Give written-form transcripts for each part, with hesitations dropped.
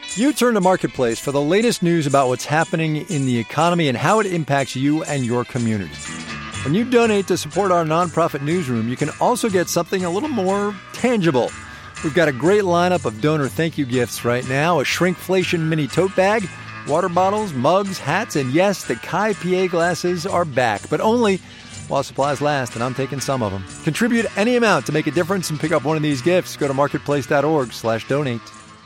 You turn to Marketplace for the latest news about what's happening in the economy and how it impacts you and your community. When you donate to support our nonprofit newsroom, you can also get something a little more tangible. We've got a great lineup of donor thank you gifts right now. A shrinkflation mini tote bag, water bottles, mugs, hats, and yes, the Kai PA glasses are back, but only while supplies last, and I'm taking some of them. Contribute any amount to make a difference and pick up one of these gifts. Go to marketplace.org/donate.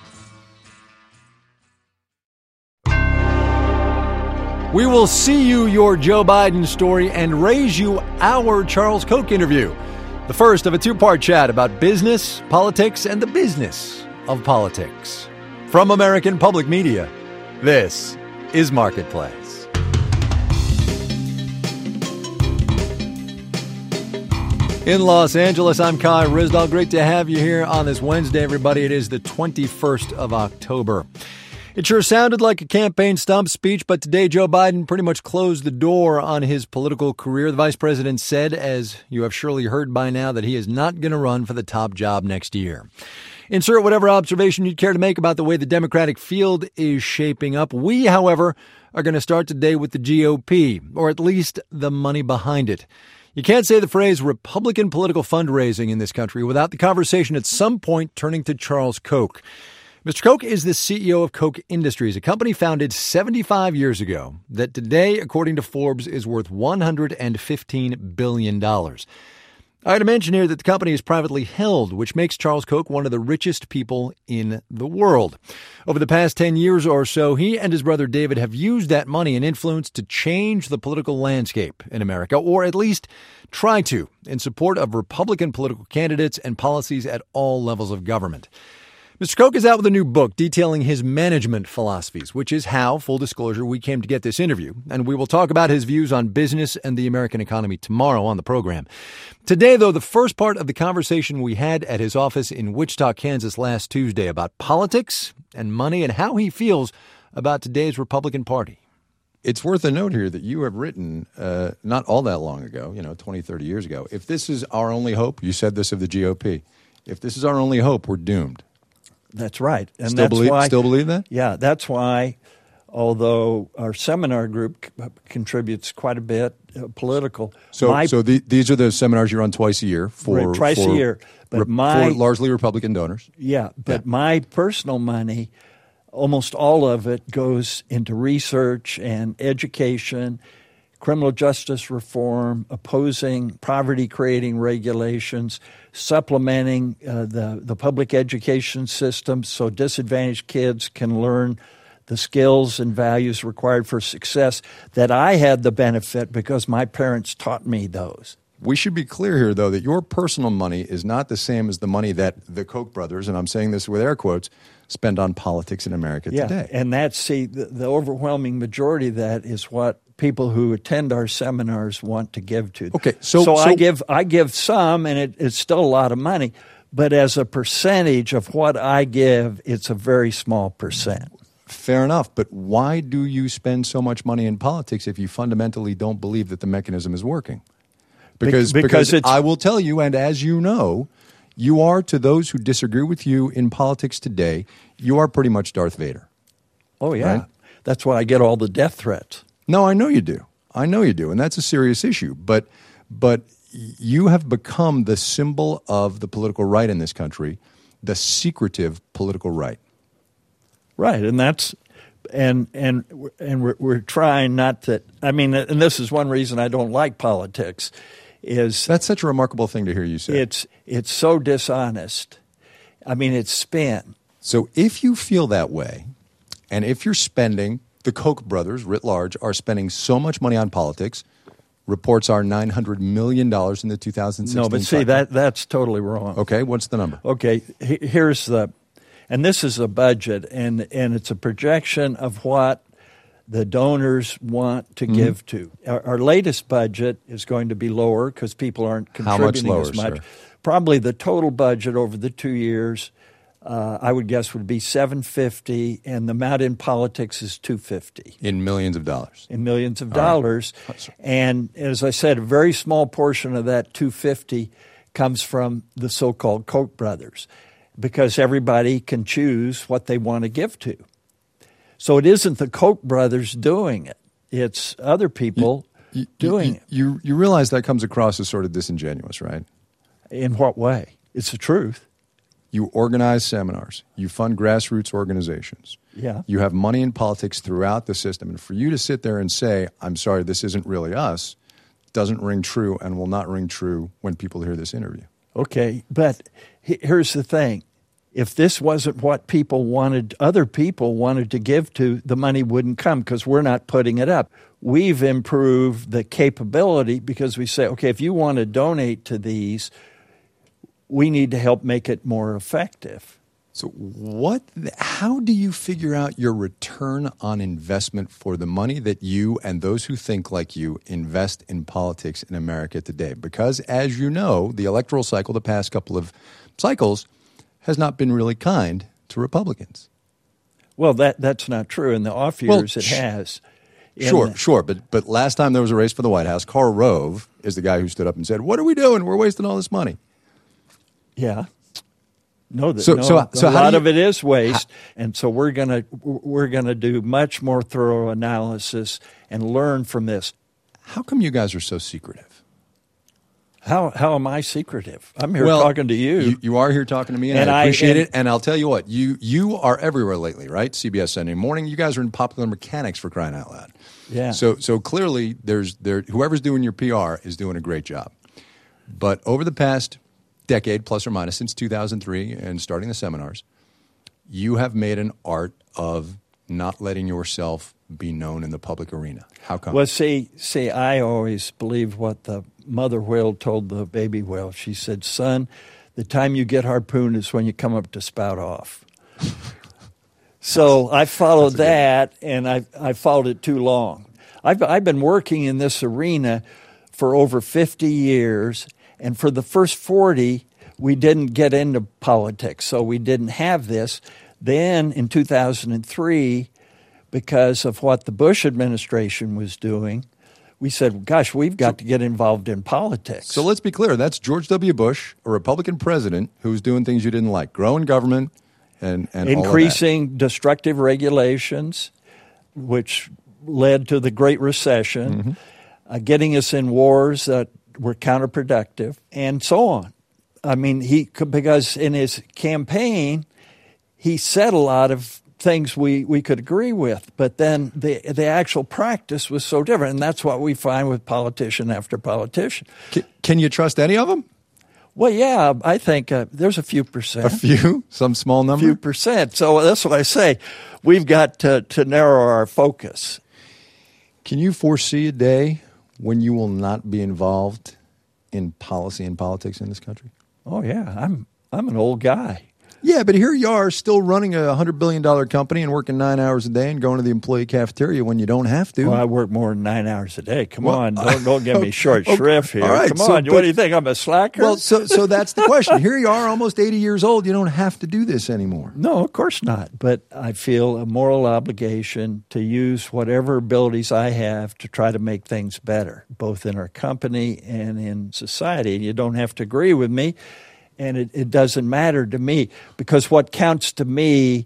We will see you your Joe Biden story and raise you our Charles Koch interview. The first of a two-part chat about business, politics, and the business of politics. From American Public Media, this is Marketplace. In Los Angeles, I'm Kai Ryssdal. Great to have you here on this Wednesday, everybody. It is the 21st of October. It sure sounded like a campaign stump speech, but today Joe Biden pretty much closed the door on his political career. The vice president said, as you have surely heard by now, that he is not going to run for the top job next year. Insert whatever observation you'd care to make about the way the Democratic field is shaping up. We, however, are going to start today with the GOP, or at least the money behind it. You can't say the phrase Republican political fundraising in this country without the conversation at some point turning to Charles Koch. Mr. Koch is the CEO of Koch Industries, a company founded 75 years ago that today, according to Forbes, is worth $115 billion. I had to mention here that the company is privately held, which makes Charles Koch one of the richest people in the world. Over the past 10 years or so, he and his brother David have used that money and influence to change the political landscape in America, or at least try to, in support of Republican political candidates and policies at all levels of government. Mr. Koch is out with a new book detailing his management philosophies, which is how, full disclosure, we came to get this interview. And we will talk about his views on business and the American economy tomorrow on the program. Today, though, the first part of the conversation we had at his office in Wichita, Kansas last Tuesday about politics and money and how he feels about today's Republican Party. It's worth a note here that you have written not all that long ago, 20, 30 years ago. If this is our only hope, you said this of the GOP, if this is our only hope, we're doomed. That's right. And still believe that? Yeah, that's why, although our seminar group contributes quite a bit political. These are the seminars you run twice a year for twice a year, but for largely Republican donors. Yeah, but my personal money, almost all of it goes into research and education, criminal justice reform, opposing poverty-creating regulations, supplementing the public education system so disadvantaged kids can learn the skills and values required for success that I had the benefit because my parents taught me those. We should be clear here, though, that your personal money is not the same as the money that the Koch brothers, and I'm saying this with air quotes, spend on politics in America today. And that's, the overwhelming majority of that is what people who attend our seminars want to give to. Okay, so I give some, and it's still a lot of money, but as a percentage of what I give, it's a very small percent. Fair enough, but why do you spend so much money in politics if you fundamentally don't believe that the mechanism is working? Because I will tell you, and as you know, you are, to those who disagree with you in politics today, you are pretty much Darth Vader. Oh, yeah. Right? That's why I get all the death threats. No, I know you do. And that's a serious issue. But you have become the symbol of the political right in this country, the secretive political right. Right, and that's and we're trying not to. I mean, and this is one reason I don't like politics. That's such a remarkable thing to hear you say. It's so dishonest. I mean, it's spin. So if you feel that way, and if you're spending, the Koch brothers, writ large, are spending so much money on politics, reports are $900 million in the 2016 No, but see, that's totally wrong. Okay, what's the number? Okay, here's and this is a budget, and it's a projection of what the donors want to give to. Our latest budget is going to be lower because people aren't contributing as much. Sir? Probably the total budget over the 2 years, I would guess, would be $750, and the amount in politics is $250. In millions of dollars. In millions of dollars. Right. And as I said, a very small portion of that $250 comes from the so-called Koch brothers, because everybody can choose what they want to give to. So it isn't the Koch brothers doing it. It's other people doing it. You realize that comes across as sort of disingenuous, right? In what way? It's the truth. You organize seminars. You fund grassroots organizations. Yeah. You have money in politics throughout the system. And for you to sit there and say, I'm sorry, this isn't really us, doesn't ring true and will not ring true when people hear this interview. Okay, but here's the thing. If this wasn't what people wanted, other people wanted to give to, the money wouldn't come because we're not putting it up. We've improved the capability because we say, okay, if you want to donate to these, we need to help make it more effective. So how do you figure out your return on investment for the money that you and those who think like you invest in politics in America today? Because as you know, the electoral cycle, the past couple of cycles, has not been really kind to Republicans. Well, that's not true. In the off years, it has. Sure. But last time there was a race for the White House, Karl Rove is the guy who stood up and said, what are we doing? We're wasting all this money. Yeah. A lot of it is waste, and so we're gonna do much more thorough analysis and learn from this. How come you guys are so secretive? How am I secretive? I'm here talking to you. You are here talking to me, and I appreciate it. And I'll tell you what, you are everywhere lately, right? CBS Sunday Morning. You guys are in Popular Mechanics, for crying out loud. Yeah. So clearly, whoever's doing your PR is doing a great job. But over the past decade, plus or minus, since 2003 and starting the seminars, you have made an art of not letting yourself be known in the public arena. How come? Well, see, I always believe what the mother whale told the baby whale. She said, son, the time you get harpooned is when you come up to spout off. So I followed that, and I followed it too long. I've been working in this arena for over 50 years, and for the first 40, we didn't get into politics, so we didn't have this. Then in 2003, because of what the Bush administration was doing, we said, gosh, we've got to get involved in politics. So let's be clear. That's George W. Bush, a Republican president, who's doing things you didn't like, growing government and increasing destructive regulations, which led to the Great Recession, getting us in wars that were counterproductive, and so on. I mean, because in his campaign, he said a lot of things we could agree with, but then the actual practice was so different, and that's what we find with politician after politician. Can you trust any of them? Well, yeah, I think there's a few percent. A few? Some small number? A few percent. So that's what I say. We've got to narrow our focus. Can you foresee a day when you will not be involved in policy and politics in this country? Oh, yeah. I'm an old guy. Yeah, but here you are still running a $100 billion company and working 9 hours a day and going to the employee cafeteria when you don't have to. Well, I work more than 9 hours a day. Come on, don't give me short shrift here. All right, Come on, what do you think? I'm a slacker? Well, so that's the question. Here you are, almost 80 years old. You don't have to do this anymore. No, of course not. But I feel a moral obligation to use whatever abilities I have to try to make things better, both in our company and in society. And you don't have to agree with me. And it doesn't matter to me, because what counts to me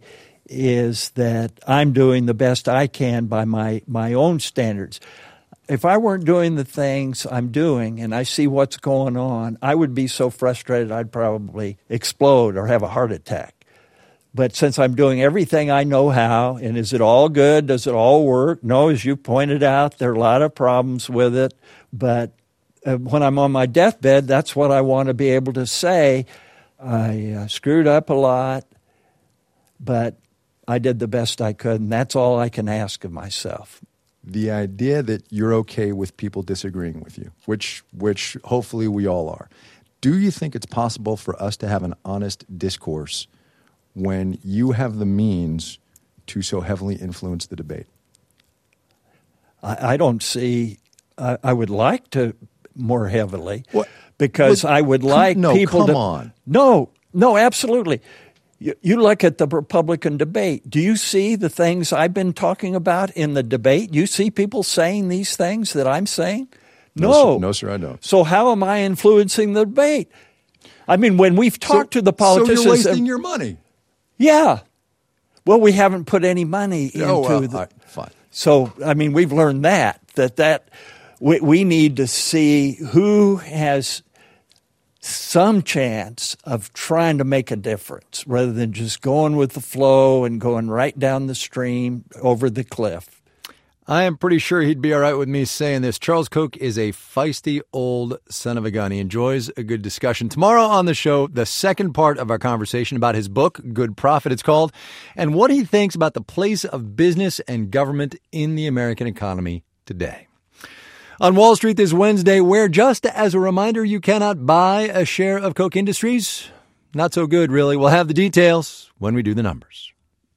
is that I'm doing the best I can by my own standards. If I weren't doing the things I'm doing and I see what's going on, I would be so frustrated I'd probably explode or have a heart attack. But since I'm doing everything I know how, and is it all good? Does it all work? No, as you pointed out, there are a lot of problems with it, but when I'm on my deathbed, that's what I want to be able to say. I screwed up a lot, but I did the best I could, and that's all I can ask of myself. The idea that you're okay with people disagreeing with you, which hopefully we all are, do you think it's possible for us to have an honest discourse when you have the means to so heavily influence the debate? I don't see – I would like to – more heavily, because I would like people to... No, absolutely. You look at the Republican debate. Do you see the things I've been talking about in the debate? You see people saying these things that I'm saying? No, sir, I don't. So how am I influencing the debate? I mean, when we've talked to the politicians... So you're wasting your money. Yeah. Well, we haven't put any money into fine. So, I mean, we've learned that we need to see who has some chance of trying to make a difference rather than just going with the flow and going right down the stream over the cliff. I am pretty sure he'd be all right with me saying this. Charles Koch is a feisty old son of a gun. He enjoys a good discussion. Tomorrow on the show, the second part of our conversation about his book, Good Profit it's called, and what he thinks about the place of business and government in the American economy today. On Wall Street this Wednesday, where just as a reminder, you cannot buy a share of Koch Industries. Not so good, really. We'll have the details when we do the numbers.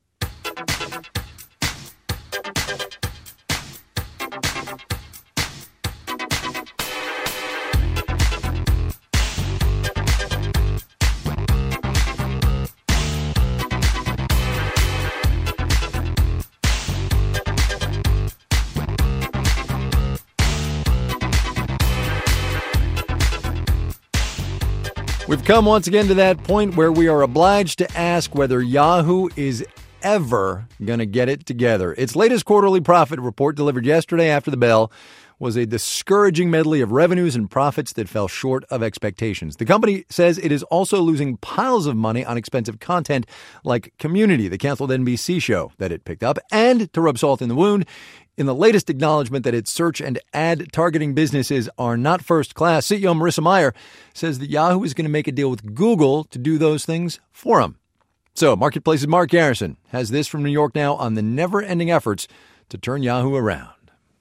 We've come once again to that point where we are obliged to ask whether Yahoo is ever going to get it together. Its latest quarterly profit report delivered yesterday after the bell was a discouraging medley of revenues and profits that fell short of expectations. The company says it is also losing piles of money on expensive content like Community, the canceled NBC show that it picked up, and to rub salt in the wound, in the latest acknowledgement that its search and ad targeting businesses are not first class, CEO Marissa Mayer says that Yahoo is going to make a deal with Google to do those things for them. So, Marketplace's Mark Garrison has this from New York now on the never-ending efforts to turn Yahoo around.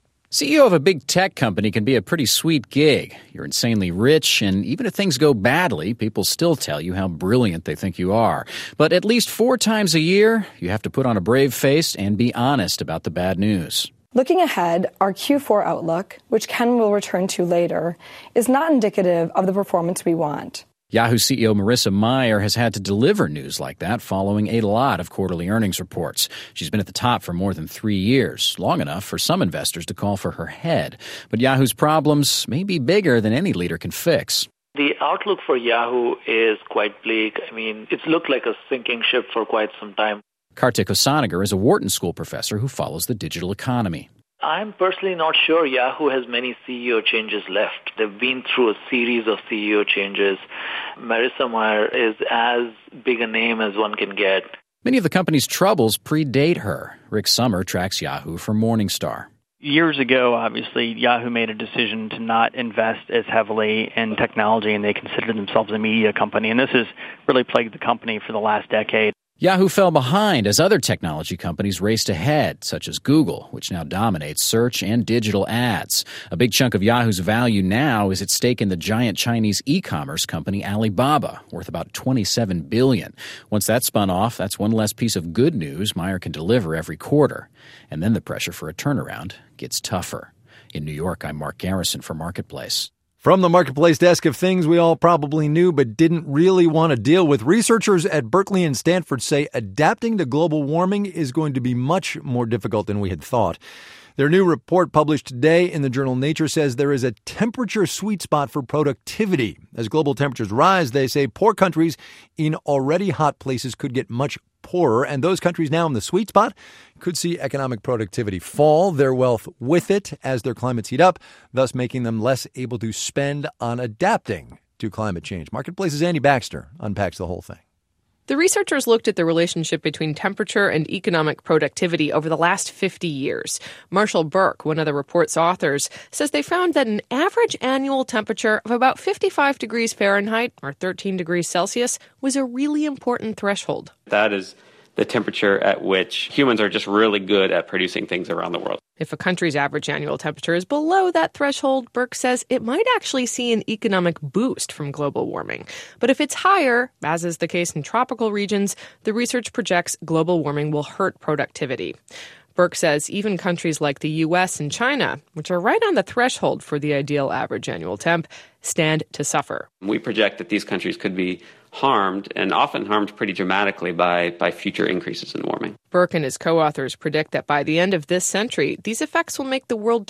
CEO of a big tech company can be a pretty sweet gig. You're insanely rich, and even if things go badly, people still tell you how brilliant they think you are. But at least 4 times a year, you have to put on a brave face and be honest about the bad news. Looking ahead, our Q4 outlook, which Ken will return to later, is not indicative of the performance we want. Yahoo CEO Marissa Mayer has had to deliver news like that following a lot of quarterly earnings reports. She's been at the top for more than 3 years, long enough for some investors to call for her head. But Yahoo's problems may be bigger than any leader can fix. The outlook for Yahoo is quite bleak. I mean, it's looked like a sinking ship for quite some time. Kartik Osanagar is a Wharton School professor who follows the digital economy. I'm personally not sure Yahoo has many CEO changes left. They've been through a series of CEO changes. Marissa Mayer is as big a name as one can get. Many of the company's troubles predate her. Rick Sommer tracks Yahoo for Morningstar. Years ago, obviously, Yahoo made a decision to not invest as heavily in technology, and they considered themselves a media company. And this has really plagued the company for the last decade. Yahoo fell behind as other technology companies raced ahead, such as Google, which now dominates search and digital ads. A big chunk of Yahoo's value now is its stake in the giant Chinese e-commerce company Alibaba, worth about $27 billion. Once that's spun off, that's one less piece of good news Mayer can deliver every quarter. And then the pressure for a turnaround gets tougher. In New York, I'm Mark Garrison for Marketplace. From the Marketplace desk of things we all probably knew but didn't really want to deal with, researchers at Berkeley and Stanford say adapting to global warming is going to be much more difficult than we had thought. Their new report published today in the journal Nature says there is a temperature sweet spot for productivity. As global temperatures rise, they say poor countries in already hot places could get much poorer, and those countries now in the sweet spot could see economic productivity fall, their wealth with it as their climates heat up, thus making them less able to spend on adapting to climate change. Marketplace's Andy Baxter unpacks the whole thing. The researchers looked at the relationship between temperature and economic productivity over the last 50 years. Marshall Burke, one of the report's authors, says they found that an average annual temperature of about 55 degrees Fahrenheit, or 13 degrees Celsius, was a really important threshold. That is the temperature at which humans are just really good at producing things around the world. If a country's average annual temperature is below that threshold, Burke says it might actually see an economic boost from global warming. But if it's higher, as is the case in tropical regions, the research projects global warming will hurt productivity. Burke says even countries like the U.S. and China, which are right on the threshold for the ideal average annual temp, stand to suffer. We project that these countries could be harmed, and often harmed pretty dramatically by future increases in warming. Burke and his co-authors predict that by the end of this century, these effects will make the world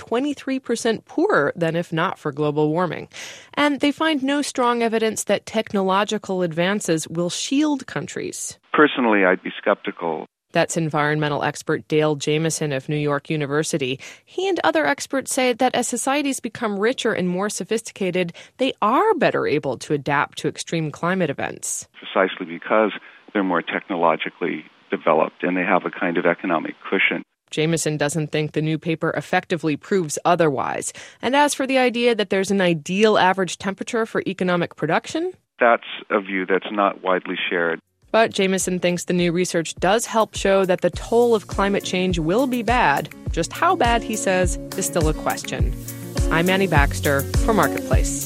23% poorer than if not for global warming. And they find no strong evidence that technological advances will shield countries. Personally, I'd be skeptical That's environmental expert Dale Jamieson of New York University. He and other experts say that as societies become richer and more sophisticated, they are better able to adapt to extreme climate events. Precisely because they're more technologically developed and they have a kind of economic cushion. Jamieson doesn't think the new paper effectively proves otherwise. And as for the idea that there's an ideal average temperature for economic production, that's a view that's not widely shared. But Jamieson thinks the new research does help show that the toll of climate change will be bad. Just how bad, he says, is still a question. I'm Annie Baxter for Marketplace.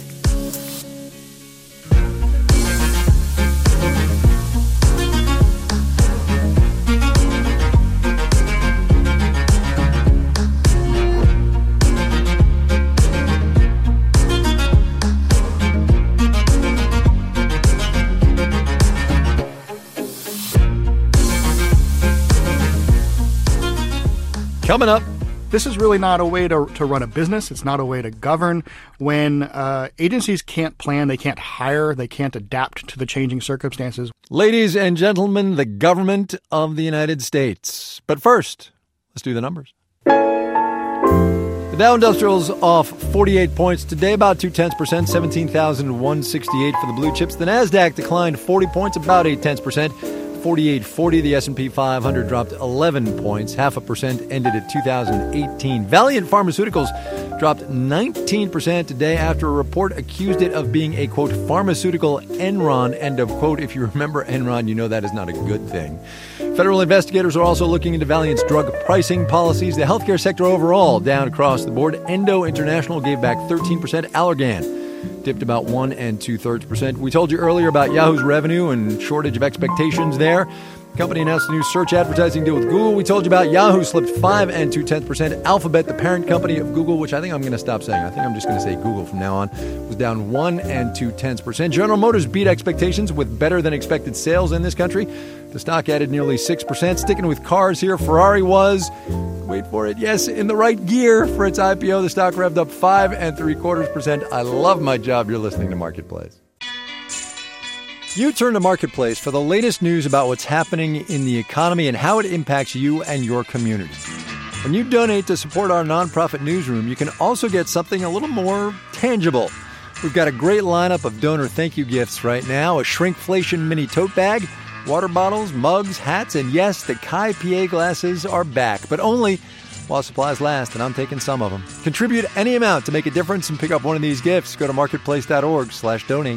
Coming up. This is really not a way to run a business. It's not a way to govern. When agencies can't plan, they can't hire, they can't adapt to the changing circumstances. Ladies and gentlemen, the government of the United States. But first, let's do the numbers. The Dow Industrial's off 48 points today, about 0.2%, 17,168 for the blue chips. The Nasdaq declined 40 points, about 0.8%. 48.40. The S&P 500 dropped 11 points, 0.5%, ended at 2018. Valeant Pharmaceuticals dropped 19% today after a report accused it of being a, quote, pharmaceutical Enron, end of quote. If you remember Enron, you know that is not a good thing. Federal investigators are also looking into Valeant's drug pricing policies. The healthcare sector overall down across the board. Endo International gave back 13%. Allergan dipped about 1 2/3%. We told you earlier about Yahoo's revenue and shortage of expectations there. The company announced a new search advertising deal with Google. We told you about Yahoo slipped 5 2/10%. Alphabet, the parent company of Google, which I think I'm going to stop saying. I think I'm just going to say Google from now on, was down 1 2/10%. General Motors beat expectations with better than expected sales in this country. The stock added nearly 6%. Sticking with cars here, Ferrari was, wait for it, yes, in the right gear for its IPO. The stock revved up 5 3/4%. I love my job. You're listening to Marketplace. You turn to Marketplace for the latest news about what's happening in the economy and how it impacts you and your community. When you donate to support our nonprofit newsroom, you can also get something a little more tangible. We've got a great lineup of donor thank you gifts right now. A shrinkflation mini tote bag, water bottles, mugs, hats, and yes, the Kai PA glasses are back, but only while supplies last, and I'm taking some of them. Contribute any amount to make a difference and pick up one of these gifts. Go to marketplace.org/donate.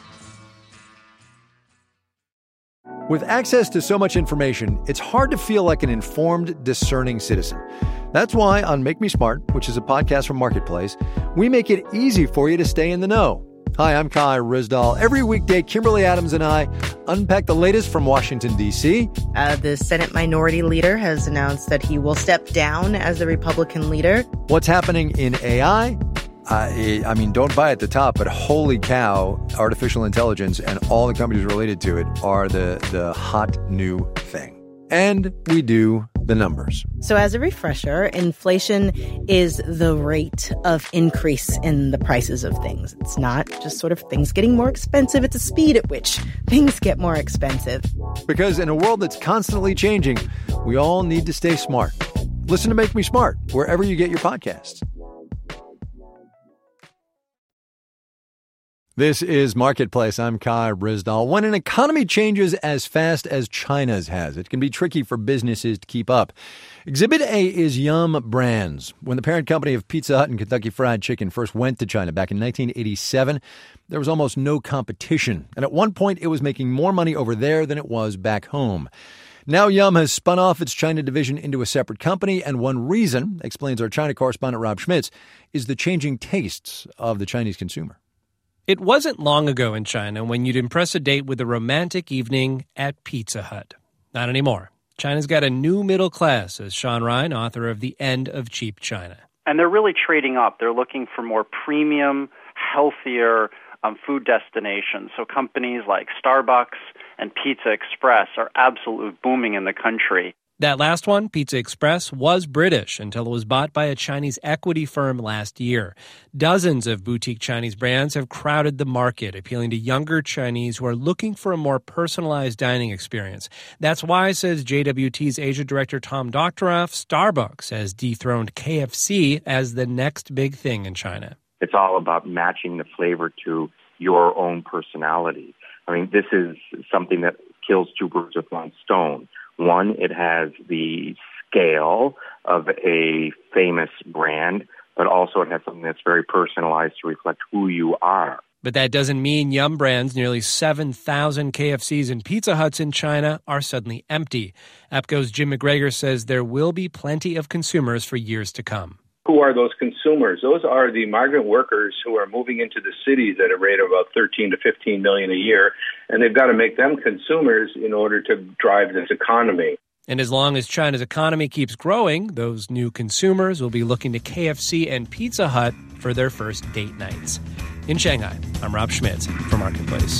With access to so much information, it's hard to feel like an informed, discerning citizen. That's why on Make Me Smart, which is a podcast from Marketplace, we make it easy for you to stay in the know. Hi, I'm Kai Ryssdal. Every weekday, Kimberly Adams and I unpack the latest from Washington, D.C. The Senate Minority Leader has announced that he will step down as the Republican leader. What's happening in AI? I mean, don't buy at the top, but holy cow, artificial intelligence and all the companies related to it are the hot new thing. And we do the numbers. So as a refresher, inflation is the rate of increase in the prices of things. It's not just sort of things getting more expensive. It's a speed at which things get more expensive. Because in a world that's constantly changing, we all need to stay smart. Listen to Make Me Smart wherever you get your podcasts. This is Marketplace. I'm Kai Ryssdal. When an economy changes as fast as China's has, it can be tricky for businesses to keep up. Exhibit A is Yum Brands. When the parent company of Pizza Hut and Kentucky Fried Chicken first went to China back in 1987, there was almost no competition. And at one point, it was making more money over there than it was back home. Now Yum has spun off its China division into a separate company, and one reason, explains our China correspondent Rob Schmitz, is the changing tastes of the Chinese consumer. It wasn't long ago in China when you'd impress a date with a romantic evening at Pizza Hut. Not anymore. China's got a new middle class, says Sean Ryan, author of The End of Cheap China. And they're really trading up. They're looking for more premium, healthier food destinations. So companies like Starbucks and Pizza Express are absolutely booming in the country. That last one, Pizza Express, was British until it was bought by a Chinese equity firm last year. Dozens of boutique Chinese brands have crowded the market, appealing to younger Chinese who are looking for a more personalized dining experience. That's why, says JWT's Asia Director Tom Doctoroff, Starbucks has dethroned KFC as the next big thing in China. It's all about matching the flavor to your own personality. I mean, this is something that kills two birds with one stone. One, it has the scale of a famous brand, but also it has something that's very personalized to reflect who you are. But that doesn't mean Yum Brand's nearly 7,000 KFCs and Pizza Huts in China are suddenly empty. EPCO's Jim McGregor says there will be plenty of consumers for years to come. Who are those consumers? Those are the migrant workers who are moving into the cities at a rate of about 13 to 15 million a year, and they've got to make them consumers in order to drive this economy. And as long as China's economy keeps growing, those new consumers will be looking to KFC and Pizza Hut for their first date nights. In Shanghai, I'm Rob Schmitz for Marketplace.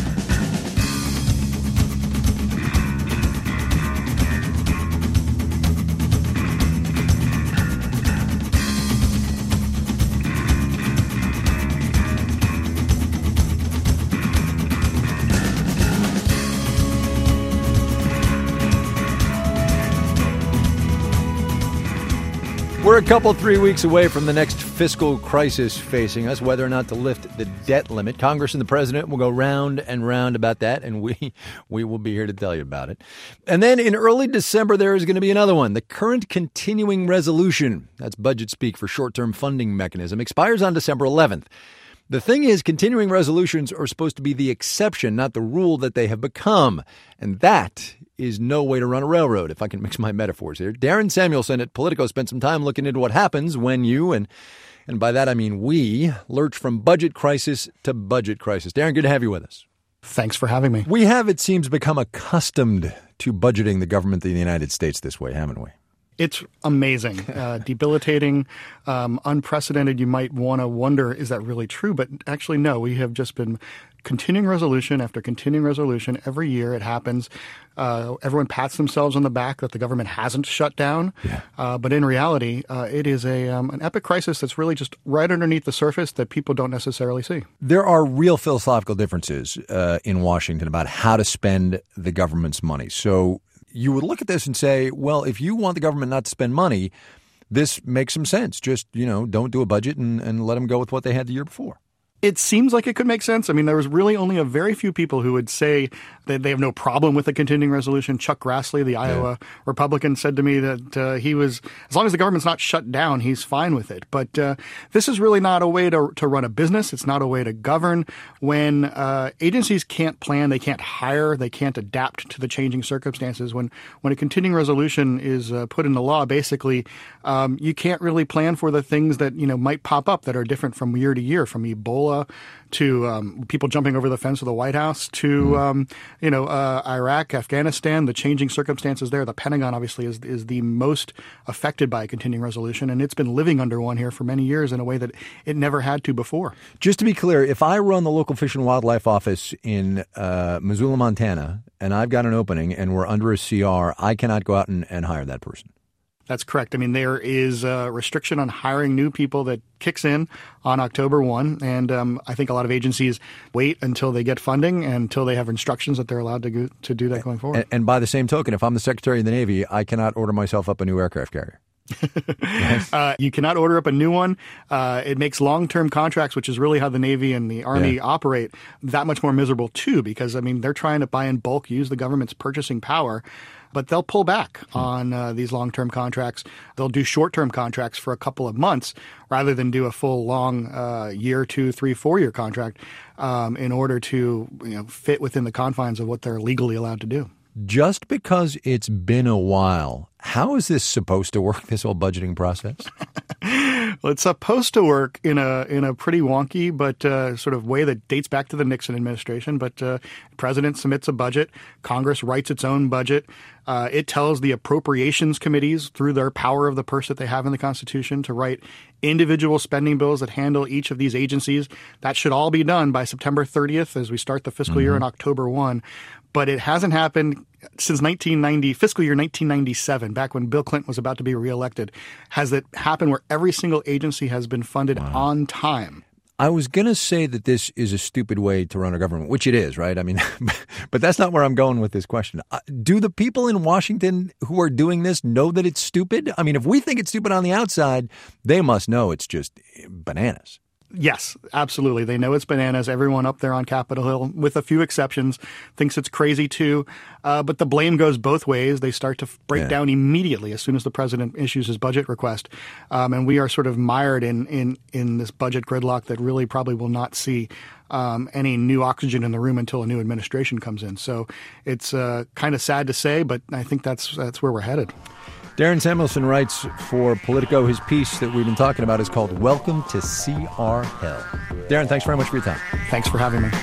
We're a couple, 3 weeks away from the next fiscal crisis facing us, whether or not to lift the debt limit. Congress and the president will go round and round about that, and we will be here to tell you about it. And then in early December, there is going to be another one. The current continuing resolution, that's budget speak for short-term funding mechanism, expires on December 11th. The thing is, continuing resolutions are supposed to be the exception, not the rule that they have become. And that is no way to run a railroad, if I can mix my metaphors here. Darren Samuelson at Politico spent some time looking into what happens when you, and by that I mean we, lurch from budget crisis to budget crisis. Darren, good to have you with us. Thanks for having me. We have, it seems, become accustomed to budgeting the government of the United States this way, haven't we? It's amazing, debilitating, unprecedented. You might want to wonder, is that really true? But actually, no, we have just been continuing resolution after continuing resolution. Every year it happens. Everyone pats themselves on the back that the government hasn't shut down. Yeah. But in reality, it is an epic crisis that's really just right underneath the surface that people don't necessarily see. There are real philosophical differences in Washington about how to spend the government's money. So you would look at this and say, well, if you want the government not to spend money, this makes some sense. Just, don't do a budget and let them go with what they had the year before. It seems like it could make sense. I mean, there was really only a very few people who would say that they have no problem with the continuing resolution. Chuck Grassley, the Iowa Republican, said to me that he was, as long as the government's not shut down, he's fine with it. But this is really not a way to run a business. It's not a way to govern. When agencies can't plan, they can't hire, they can't adapt to the changing circumstances. When a continuing resolution is put into law, basically, you can't really plan for the things that might pop up that are different from year to year, from Ebola to people jumping over the fence of the White House to Iraq, Afghanistan, the changing circumstances there. The Pentagon obviously is the most affected by a continuing resolution, and it's been living under one here for many years in a way that it never had to before. Just to be clear, if I run the local Fish and Wildlife office in Missoula, Montana, and I've got an opening and we're under a CR, I cannot go out and hire that person. That's correct. I mean, there is a restriction on hiring new people that kicks in on October 1. And I think a lot of agencies wait until they get funding and until they have instructions that they're allowed to do that going forward. And by the same token, if I'm the Secretary of the Navy, I cannot order myself up a new aircraft carrier. Yes. You cannot order up a new one. It makes long-term contracts, which is really how the Navy and the Army operate, that much more miserable too, because, I mean, they're trying to buy in bulk, use the government's purchasing power. But they'll pull back on these long-term contracts. They'll do short-term contracts for a couple of months rather than do a full long year, 2, 3, 4-year contract in order to fit within the confines of what they're legally allowed to do. Just because it's been a while, how is this supposed to work, this whole budgeting process? Well, it's supposed to work in a pretty wonky but sort of way that dates back to the Nixon administration. But the president submits a budget. Congress writes its own budget. It tells the appropriations committees, through their power of the purse that they have in the Constitution, to write individual spending bills that handle each of these agencies. That should all be done by September 30th as we start the fiscal year on October 1. but it hasn't happened since fiscal year 1997, back when Bill Clinton was about to be reelected. Has it happened where every single agency has been funded on time? I was going to say that this is a stupid way to run a government, which it is, right? I mean, but that's not where I'm going with this question. Do the people in Washington who are doing this know that it's stupid? I mean, if we think it's stupid on the outside, they must know it's just bananas. Yes, absolutely. They know it's bananas. Everyone up there on Capitol Hill, with a few exceptions, thinks it's crazy too. But the blame goes both ways. They start to break down immediately as soon as the president issues his budget request. And we are sort of mired in this budget gridlock that really probably will not see any new oxygen in the room until a new administration comes in. So it's kind of sad to say, but I think that's where we're headed. Darren Samuelson writes for Politico. His piece that we've been talking about is called Welcome to CR Hell. Darren, thanks very much for your time. Thanks for having me.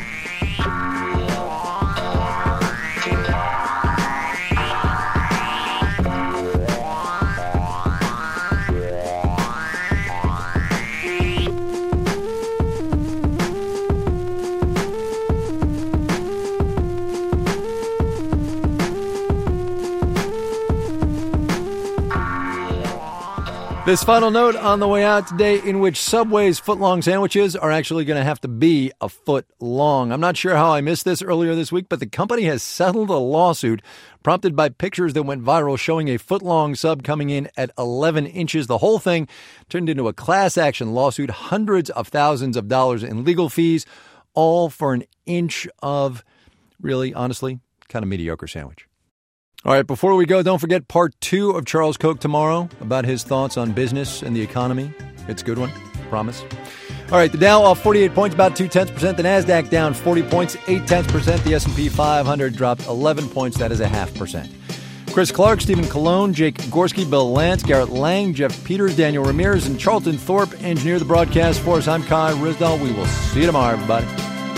This final note on the way out today, in which Subway's foot-long sandwiches are actually going to have to be a foot long. I'm not sure how I missed this earlier this week, but the company has settled a lawsuit prompted by pictures that went viral showing a foot-long sub coming in at 11 inches. The whole thing turned into a class action lawsuit, hundreds of thousands of dollars in legal fees, all for an inch of really, honestly, kind of mediocre sandwich. All right, before we go, don't forget part 2 of Charles Koch tomorrow about his thoughts on business and the economy. It's a good one, promise. All right, the Dow off 48 points, about 0.2%. The NASDAQ down 40 points, 0.8%. The S&P 500 dropped 11 points. That is 0.5%. Chris Clark, Stephen Colon, Jake Gorski, Bill Lance, Garrett Lang, Jeff Peters, Daniel Ramirez, and Charlton Thorpe engineer the broadcast for us. I'm Kai Ryssdal. We will see you tomorrow, everybody.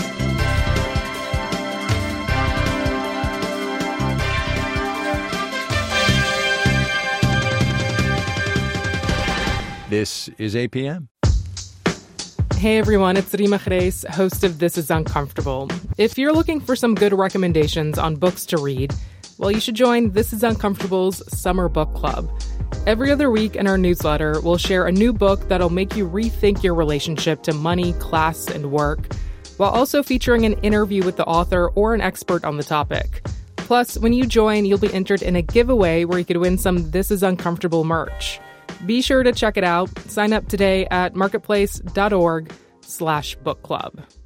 This is APM. Hey everyone, it's Rima Reis, host of This Is Uncomfortable. If you're looking for some good recommendations on books to read, well, you should join This Is Uncomfortable's Summer Book Club. Every other week in our newsletter, we'll share a new book that'll make you rethink your relationship to money, class, and work, while also featuring an interview with the author or an expert on the topic. Plus, when you join, you'll be entered in a giveaway where you could win some This Is Uncomfortable merch. Be sure to check it out. Sign up today at marketplace.org/book club.